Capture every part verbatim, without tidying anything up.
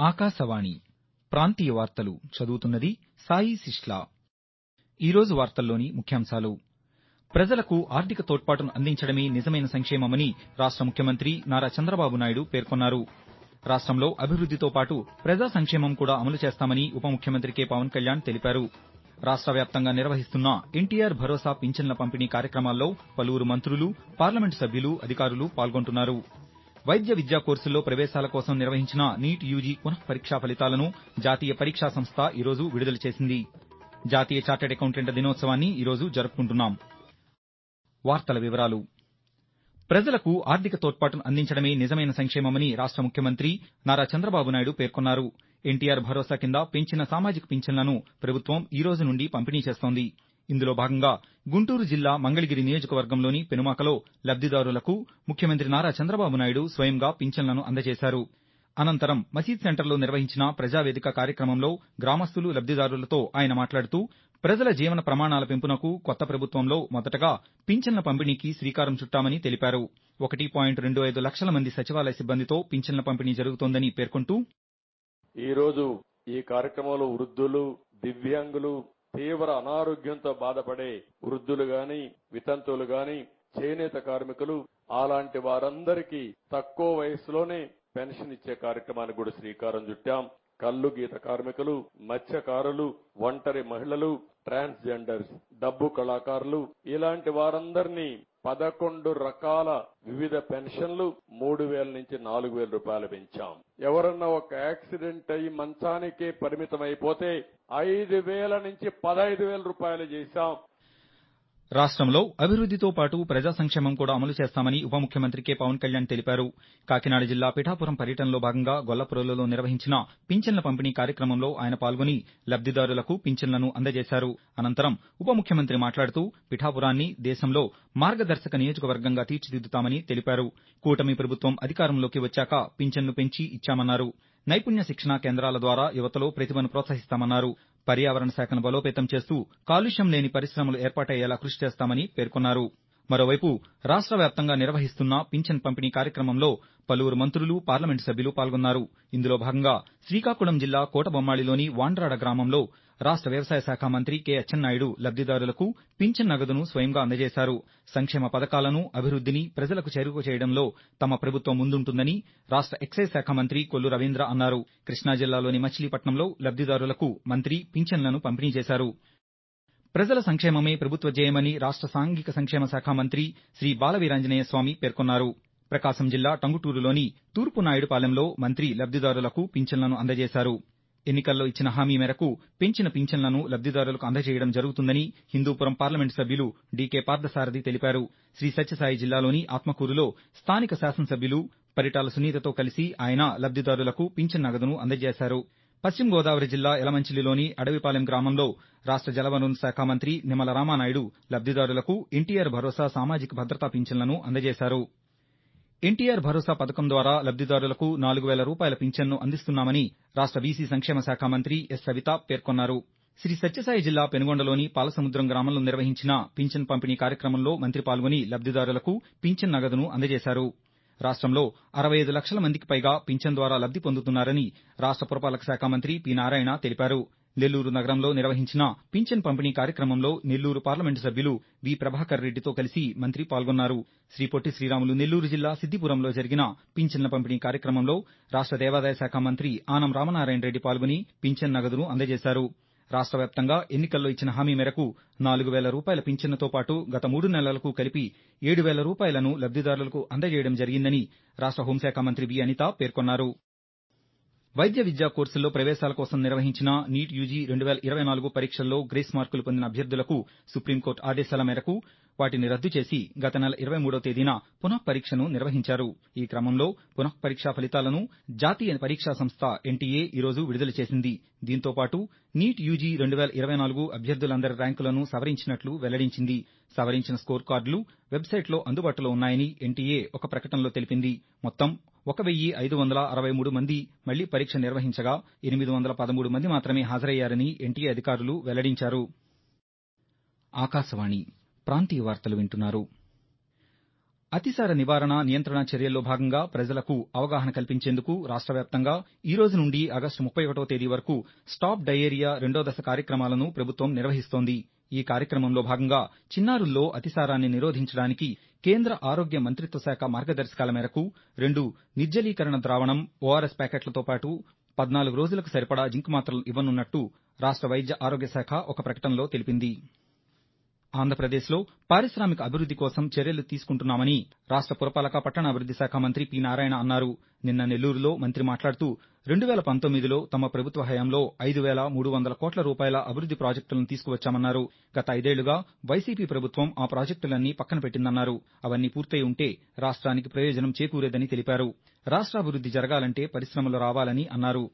ఆకాశవాణి ప్రాంతీయ వార్తలు చదువుతున్నది సాయి సిస్లా. ఈరోజు వార్తల్లోని ముఖ్యాంశాలు. ప్రజలకు ఆర్థిక తోడ్పాటును అందించడమే నిజమైన సంక్షేమమని రాష్ట ముఖ్యమంత్రి నారా చంద్రబాబు నాయుడు పేర్కొన్నారు. రాష్టంలో అభివృద్దితో పాటు ప్రజా సంక్షేమం కూడా అమలు చేస్తామని ఉప ముఖ్యమంత్రి కె పవన్ కళ్యాణ్ తెలిపారు. రాష్ట వ్యాప్తంగా నిర్వహిస్తున్న ఎన్టీఆర్ భరోసా పింఛన్ల పంపిణీ కార్యక్రమాల్లో పలువురు మంత్రులు, పార్లమెంటు సభ్యులు, అధికారులు పాల్గొంటున్నారు. వైద్య విద్యా కోర్సుల్లో ప్రవేశాల కోసం నిర్వహించిన నీట్ యూజీ పునః పరీక్షా ఫలితాలను జాతీయ పరీక్షా సంస్థ ఈరోజు విడుదల చేసింది. జాతీయ చార్టర్డ్ అకౌంటెంట్ల దినోత్సవాన్ని ఈరోజు జరుపుకుంటున్నాం. వార్తల వివరాలు. ప్రజలకు ఆర్థిక తోడ్పాటును అందించడమే నిజమైన సంక్షేమమని రాష్ట ముఖ్యమంత్రి నారా చంద్రబాబు నాయుడు పేర్కొన్నారు. ఎన్టీఆర్ భరోసా కింద పెంచిన సామాజిక పింఛన్లను ప్రభుత్వం ఈ రోజు నుండి పంపిణీ చేస్తోంది. ఇందులో భాగంగా గుంటూరు జిల్లా మంగళగిరి నియోజకవర్గంలోని పెనుమాకలో లబ్దిదారులకు ముఖ్యమంత్రి నారా చంద్రబాబు నాయుడు స్వయంగా పింఛన్లను అందజేశారు. అనంతరం మసీద్ సెంటర్లో నిర్వహించిన ప్రజావేదిక కార్యక్రమంలో గ్రామస్తులు, లబ్దిదారులతో ఆయన మాట్లాడుతూ ప్రజల జీవన ప్రమాణాల పెంపునకు కొత్త ప్రభుత్వంలో మొదటగా పింఛన్ల పంపిణీకి శ్రీకారం చుట్టామని తెలిపారు. ఒకటి పాయింట్ రెండు ఐదు లక్షల మంది సచివాలయ సిబ్బందితో పింఛన్ల పంపిణీ జరుగుతోందని పేర్కొంటూ ఈరోజు ఈ కార్యక్రమంలో వృద్ధులు, దివ్యాంగులు, తీవ్ర అనారోగ్యంతో బాధపడే వృద్ధులు గాని, వితంతువులు గాని, చేనేత కార్మికులు అలాంటి వారందరికీ తక్కువ వయసులోనే పెన్షన్ ఇచ్చే కార్యక్రమానికి కూడా శ్రీకారం చుట్టాం. కల్లు గీత కార్మికులు, మత్స్యకారులు, ఒంటరి మహిళలు, ట్రాన్స్జెండర్స్, డబ్బు కళాకారులు ఇలాంటి వారందరినీ పదకొండు రకాల వివిధ పెన్షన్లు మూడు వేల నుంచి నాలుగు వేల రూపాయలు పెంచాం. ఎవరన్నా ఒక యాక్సిడెంట్ అయ్యి మంచానికే పరిమితమైపోతే ఐదు వేల నుంచి పదహైదు వేల రూపాయలు చేశాం. రాష్టంలో అభివృద్దితో పాటు ప్రజా సంక్షేమం కూడా అమలు చేస్తామని ఉప ముఖ్యమంత్రి కె పవన్ కళ్యాణ్ తెలిపారు. కాకినాడ జిల్లా పిఠాపురం పర్యటనలో భాగంగా గొల్లప్రోలులో నిర్వహించిన పింఛన్ల పంపిణీ కార్యక్రమంలో ఆయన పాల్గొని లబ్దిదారులకు పింఛన్లను అందజేశారు. అనంతరం ఉప ముఖ్యమంత్రి మాట్లాడుతూ పిఠాపురాన్ని దేశంలో మార్గదర్శక నియోజకవర్గంగా తీర్చిదిద్దుతామని తెలిపారు. కూటమి ప్రభుత్వం అధికారంలోకి వచ్చాక పింఛన్లు పెంచి ఇచ్చామన్నారు. నైపుణ్య శిక్షణా కేంద్రాల ద్వారా యువతలో ప్రతిభను ప్రోత్సహిస్తామన్నారు. పర్యావరణ శాఖను బలోపేతం చేస్తూ కాలుష్యం లేని పరిశ్రమలు ఏర్పాటయ్యేలా కృషి చేస్తామని పేర్కొన్నారు. మరోవైపు రాష్ట వ్యాప్తంగా నిర్వహిస్తున్న పింఛన్ పంపిణీ కార్యక్రమంలో పలువురు మంత్రులు, పార్లమెంటు సభ్యులు పాల్గొన్నారు. ఇందులో భాగంగా శ్రీకాకుళం జిల్లా కోటబొమ్మాళిలోని వాండ్రాడ గ్రామంలో రాష్ట వ్యవసాయ శాఖ మంత్రి కె అచ్చెన్నాయుడు లబ్దిదారులకు పింఛన్ నగదును స్వయంగా అందజేశారు. సంక్షేమ పథకాలను, అభివృద్దిని ప్రజలకు చేరువ చేయడంలో తమ ప్రభుత్వం ముందుంటుందని రాష్ట ఎక్సైజ్ శాఖ మంత్రి కొల్లు రవీంద్ర అన్నారు. కృష్ణా జిల్లాలోని మచిలీపట్నంలో లబ్దిదారులకు మంత్రి పింఛన్లను పంపిణీ చేశారు. ప్రజల సంక్షేమమే ప్రభుత్వ ధ్యేయమని రాష్ట సాంఘిక సంక్షేమ శాఖ మంత్రి శ్రీ బాలవీరాంజనేయ స్వామి పేర్కొన్నారు. ప్రకాశం జిల్లా టంగుటూరులోని తూర్పు నాయుడుపాలెంలో మంత్రి లబ్దిదారులకు పింఛన్లను అందజేశారు. ఎన్నికల్లో ఇచ్చిన హామీ మేరకు పెంచిన పింఛన్లను లబ్దిదారులకు అందజేయడం జరుగుతుందని హిందూపురం పార్లమెంటు సభ్యులు డీకే పార్థసారథి తెలిపారు. శ్రీ సత్యసాయి జిల్లాలోని ఆత్మకూరులో స్థానిక శాసనసభ్యులు పరిటాల సునీతతో కలిసి ఆయన లబ్దిదారులకు పింఛన్ నగదును అందజేశారు. పశ్చిమ గోదావరి జిల్లా యలమంచిలిలోని అడవిపాలెం గ్రామంలో రాష్ట జలవనరుల శాఖ మంత్రి నిమ్మల రామానాయుడు లబ్దిదారులకు ఎన్టీఆర్ భరోసా సామాజిక భద్రతా పింఛన్లను అందజేశారు. ఎన్టీఆర్ భరోసా పథకం ద్వారా లబ్దిదారులకు నాలుగు వేల రూపాయల పింఛన్ను అందిస్తున్నామని రాష్ట బీసీ సంక్షేమ శాఖ మంత్రి ఎస్ సవిత పేర్కొన్నారు. శ్రీ సత్యసాయి జిల్లా పెనుగొండలోని పాలసముద్రం గ్రామంలో నిర్వహించిన పింఛన్ పంపిణీ కార్యక్రమంలో మంత్రి పాల్గొని లబ్దిదారులకు పింఛన్ నగదును అందజేశారు. రాష్టంలో అరవై ఐదు లక్షల మందికి పైగా పింఛన్ ద్వారా లబ్ది పొందుతున్నారని రాష్ట పురపాలక శాఖ మంత్రి పి నారాయణ తెలిపారు. నెల్లూరు నగరంలో నిర్వహించిన పింఛన్ పంపిణీ కార్యక్రమంలో నెల్లూరు పార్లమెంటు సభ్యులు వి ప్రభాకర్ రెడ్డితో కలిసి మంత్రి పాల్గొన్నారు. శ్రీ పొట్టి శ్రీరాములు నెల్లూరు జిల్లా సిద్దిపురంలో జరిగిన పింఛన్ల పంపిణీ కార్యక్రమంలో రాష్ట దేవాదాయ శాఖ మంత్రి ఆనం రామనారాయణ రెడ్డి పాల్గొని పింఛన్ నగదును అందజేశారు. రాష్ట వ్యాప్తంగా ఎన్నికల్లో ఇచ్చిన హామీ మేరకు నాలుగు వేల రూపాయల పింఛన్నుతో పాటు గత మూడు నెలలకు కలిపి ఏడు వేల రూపాయలను లబ్దిదారులకు అందజేయడం జరిగిందని రాష్ట హోంశాఖ మంత్రి వి అనిత పేర్కొన్నారు. వైద్య విద్యా కోర్సుల్లో ప్రవేశాల కోసం నిర్వహించిన నీట్ యూజీ రెండు వేల ఇరవై నాలుగు పరీక్షల్లో గ్రేస్ మార్కులు పొందిన అభ్యర్థులకు సుప్రీంకోర్టు ఆదేశాల మేరకు వాటిని రద్దు చేసి గత నెల ఇరవై మూడవ తేదీన పునః పరీక్షను నిర్వహించారు. ఈ క్రమంలో పునః పరీక్షా ఫలితాలను జాతీయ పరీక్షా సంస్థ ఎన్టీఏ ఈరోజు విడుదల చేసింది. దీంతో పాటు నీట్ యూజీ రెండు వేల ఇరవై నాలుగు అభ్యర్థులందరి ర్యాంకులను సవరించినట్లు వెల్లడించింది. సవరించిన స్కోర్ కార్డులు వెబ్సైట్లో అందుబాటులో ఉన్నాయని ఎన్టీఏ ఒక ప్రకటనలో తెలిపింది. మొత్తం ఒక వెయ్యి ఐదు వందల అరవై మూడు మంది మళ్లీ పరీక్ష నిర్వహించగా ఎనిమిది వందల పదమూడు మంది మాత్రమే హాజరయ్యారని ఎన్టీఏ అధికారులు వెల్లడించారు. ఆకాశవాణి ప్రాంతీయ వార్తలు వింటున్నారు. అతిసార నివారణ నియంత్రణ చర్యల్లో భాగంగా ప్రజలకు అవగాహన కల్పించేందుకు రాష్ట్ర వ్యాప్తంగా ఈ రోజు నుండి ఆగస్టు ముప్పై ఒకటో తేదీ వరకు స్టాప్ డయేరియా రెండో దశ కార్యక్రమాలను ప్రభుత్వం నిర్వహిస్తోంది. ఈ కార్యక్రమంలో భాగంగా చిన్నారుల్లో అతిసారాన్ని నిరోధించడానికి కేంద్ర ఆరోగ్య మంత్రిత్వ శాఖ మార్గదర్శకాల మేరకు రెండు నిర్జలీకరణ ద్రావణం ఓఆర్ఎస్ ప్యాకెట్లతో పాటు పద్నాలుగు రోజులకు సరిపడా జింక్ మాత్రలు ఇవ్వనున్నట్టు రాష్ట్ర వైద్య ఆరోగ్య శాఖ ఒక ప్రకటనలో తెలిపింది. ఆంధ్రప్రదేశ్లో పారిశ్రామిక అభివృద్ది కోసం చర్యలు తీసుకుంటున్నామని రాష్ట్ర పురపాలక పట్టణాభివృద్ది శాఖ మంత్రి పి నారాయణ అన్నారు. నిన్న నెల్లూరులో మంత్రి మాట్లాడుతూ రెండు వేల పంతొమ్మిదిలో తమ ప్రభుత్వ హయాంలో ఐదు వేల మూడు వందల కోట్ల రూపాయల అభివృద్ది ప్రాజెక్టులను తీసుకువచ్చామన్నారు. గత ఐదేళ్లుగా వైసీపీ ప్రభుత్వం ఆ ప్రాజెక్టులన్నీ పక్కన పెట్టిందన్నారు. అవన్నీ పూర్తయి ఉంటే రాష్ట్రానికి ప్రయోజనం చేకూరేదని తెలిపారు. రాష్ట్రాభివృద్ది జరగాలంటే పరిశ్రమలు రావాలని అన్నారు.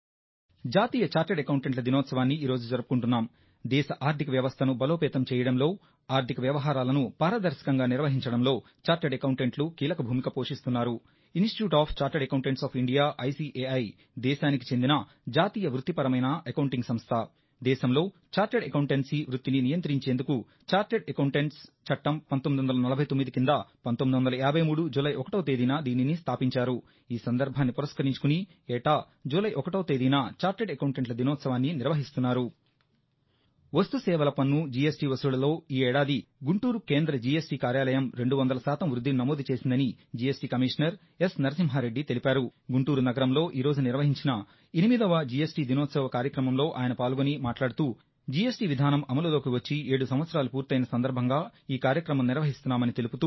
జాతీయ చార్టర్డ్ అకౌంటెంట్ల దినోత్సవాన్ని ఈ రోజు జరుపుకుంటున్నాం. దేశ ఆర్థిక వ్యవస్థను బలోపేతం చేయడంలో, ఆర్థిక వ్యవహారాలను పారదర్శకంగా నిర్వహించడంలో చార్టర్డ్ అకౌంటెంట్లు కీలక భూమిక పోషిస్తున్నారు. Institute of chartered accountants of India ICAI దేశానికి చెందిన జాతీయ వృత్తిపరమైన అకౌంటింగ్ సంస్థ. దేశంలో చార్టర్డ్ అకౌంటెన్సీ వృత్తిని నియంత్రించేందుకు చార్టర్డ్ అకౌంటెంట్స్ చట్టం పంతొమ్మిది వందల నలభై తొమ్మిది కింద పంతొమ్మిది వందల యాభై మూడు జూలై ఒకటో తేదీన దీనిని స్థాపించారు. ఈ సందర్భాన్ని పురస్కరించుకుని ఏటా జూలై ఒకటో తేదీన చార్టర్డ్ అకౌంటెంట్ల దినోత్సవాన్ని నిర్వహిస్తున్నారు. వస్తు సేవల పన్ను జీఎస్టీ వసూళ్లలో ఈ ఏడాది గుంటూరు కేంద్ర జీఎస్టీ కార్యాలయం రెండు వందల శాతం వృద్ధిని నమోదు చేసిందని జీఎస్టీ కమిషనర్ ఎస్ నరసింహారెడ్డి తెలిపారు. గుంటూరు నగరంలో ఈ రోజు నిర్వహించిన ఎనిమిదవ జీఎస్టీ దినోత్సవ కార్యక్రమంలో ఆయన పాల్గొని మాట్లాడుతూ జీఎస్టీ విధానం అమలులోకి వచ్చి ఏడు సంవత్సరాలు పూర్తయిన సందర్భంగా ఈ కార్యక్రమం నిర్వహిస్తున్నామని తెలుపుతూ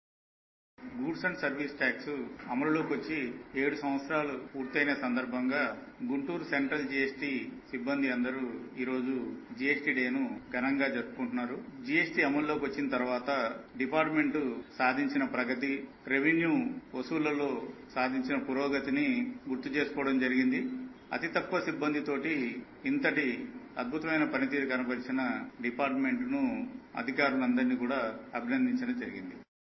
గూడ్స్ అండ్ సర్వీస్ ట్యాక్స్ అమలులోకి వచ్చి ఏడు సంవత్సరాలు పూర్తయిన సందర్భంగా గుంటూరు సెంట్రల్ జీఎస్టీ సిబ్బంది అందరూ ఈరోజు జీఎస్టీ డేను ఘనంగా జరుపుకుంటున్నారు. జీఎస్టీ అమల్లోకి వచ్చిన తర్వాత డిపార్ట్మెంట్ సాధించిన ప్రగతి, రెవెన్యూ వసూళ్లలో సాధించిన పురోగతిని గుర్తు చేసుకోవడం జరిగింది. అతి తక్కువ సిబ్బందితోటి ఇంతటి అద్భుతమైన పనితీరు కనబరిచిన డిపార్ట్మెంట్ను అధికారులందరినీ కూడా అభినందించడం జరిగింది.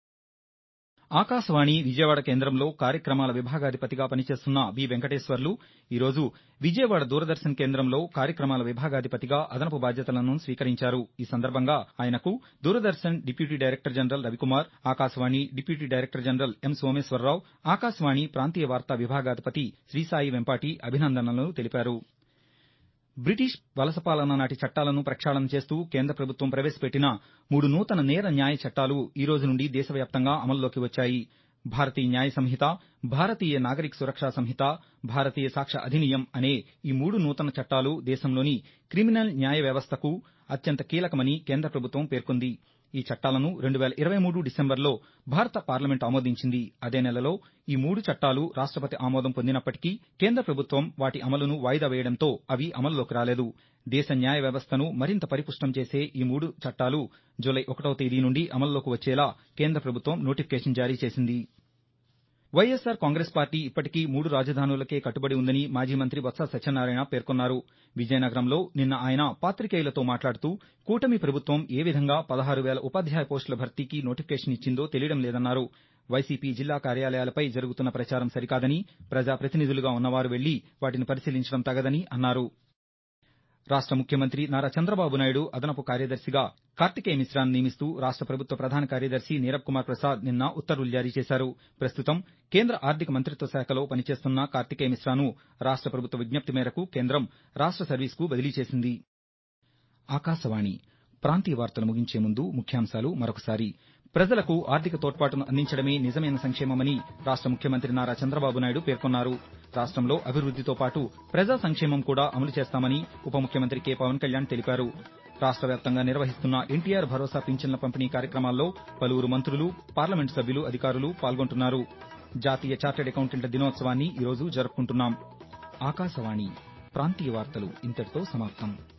ఆకాశవాణి విజయవాడ కేంద్రంలో కార్యక్రమాల విభాగాధిపతిగా పనిచేస్తున్న బి వెంకటేశ్వర్లు ఈరోజు విజయవాడ దూరదర్శన్ కేంద్రంలో కార్యక్రమాల విభాగాధిపతిగా అదనపు బాధ్యతలను స్వీకరించారు. ఈ సందర్భంగా ఆయనకు Doordarshan deputy director general Ravikumar, Akashvani deputy director general M Someswararao, Akashvani ప్రాంతీయ వార్తా విభాగాధిపతి శ్రీసాయి వెంపాటి అభినందనలు తెలిపారు. బ్రిటిష్ వలసపాలన నాటి చట్టాలను ప్రక్షాళన చేస్తూ కేంద్ర ప్రభుత్వం ప్రవేశపెట్టిన మూడు నూతన నేర న్యాయ చట్టాలు ఈ రోజు నుండి దేశవ్యాప్తంగా అమల్లోకి వచ్చాయి. భారతీయ న్యాయ సంహిత, భారతీయ నాగరిక సురక్షా సంహిత, భారతీయ సాక్ష్య అధినియం అనే ఈ మూడు నూతన చట్టాలు దేశంలోని క్రిమినల్ న్యాయ వ్యవస్థకు అత్యంత కీలకమని కేంద్ర ప్రభుత్వం పేర్కొంది. ఈ చట్టాలను రెండు వేల ఇరవై మూడు డిసెంబర్లో భారత పార్లమెంట్ ఆమోదించింది. అదే నెలలో ఈ మూడు చట్టాలు రాష్టపతి ఆమోదం పొందినప్పటికీ కేంద్ర ప్రభుత్వం వాటి అమలును వాయిదా వేయడంతో అవి అమల్లోకి రాలేదు. దేశ న్యాయ వ్యవస్థను మరింత పరిపుష్టం చేసే ఈ మూడు చట్టాలు జూలై ఒకటో తేదీ నుండి అమల్లోకి వచ్చేలా కేంద్ర ప్రభుత్వం నోటిఫికేషన్ జారీ చేసింది. వైఎస్సార్ కాంగ్రెస్ పార్టీ ఇప్పటికీ మూడు రాజధానులకే కట్టుబడి ఉందని మాజీ మంత్రి బొత్స సత్యనారాయణ పేర్కొన్నారు. విజయనగరంలో నిన్న ఆయన పాతికేయులతో మాట్లాడుతూ కూటమి ప్రభుత్వం ఏ విధంగా పదహారు వేల ఉపాధ్యాయ పోస్టుల భర్తీకి నోటిఫికేషన్ ఇచ్చిందో తెలియడం లేదన్నారు. వైసీపీ జిల్లా కార్యాలయాలపై జరుగుతున్న ప్రచారం సరికాదని, ప్రజాప్రతినిధులుగా ఉన్నవారు వెళ్లి వాటిని పరిశీలించడం తగదని అన్నారు. రాష్ట ముఖ్యమంత్రి నారా చంద్రబాబు నాయుడు అదనపు కార్యదర్శిగా కార్తికేయ మిశ్రాను నియమిస్తూ రాష్ట ప్రభుత్వ ప్రధాన కార్యదర్శి నీరబ్ కుమార్ ప్రసాద్ నిన్న ఉత్తర్వులు జారీ చేశారు. ప్రస్తుతం కేంద్ర ఆర్థిక మంత్రిత్వ శాఖలో పనిచేస్తున్న కార్తికేయ మిశ్రాను రాష్ట ప్రభుత్వ విజ్ఞప్తి మేరకు కేంద్రం రాష్ట సర్వీస్కు బదిలీ చేసింది. ఆకాశవాణి ప్రాంతీయ వార్తలు ముగించే ముందు ముఖ్యాంశాలు మరొకసారి. ప్రజలకు ఆర్థిక తోడ్పాటును అందించడమే నిజమైన సంక్షేమమని రాష్ట ముఖ్యమంత్రి నారా చంద్రబాబు నాయుడు పేర్కొన్నారు. రాష్టంలో అభివృద్దితో పాటు ప్రజా సంక్షేమం కూడా అమలు చేస్తామని ఉప ముఖ్యమంత్రి కె పవన్ కళ్యాణ్ తెలిపారు. రాష్ట వ్యాప్తంగా నిర్వహిస్తున్న ఎన్టీఆర్ భరోసా పింఛన్ల పంపిణీ కార్యక్రమాల్లో పలువురు మంత్రులు, పార్లమెంటు సభ్యులు, అధికారులు పాల్గొంటున్నారు. జాతీయ చార్టర్డ్ అకౌంటెంట్ల దినోత్సవాన్ని ఈరోజు జరుపుకుంటున్నాం. ఆకాశవాణి ప్రాంతీయ వార్తలు ఇంతటితో సమాప్తం.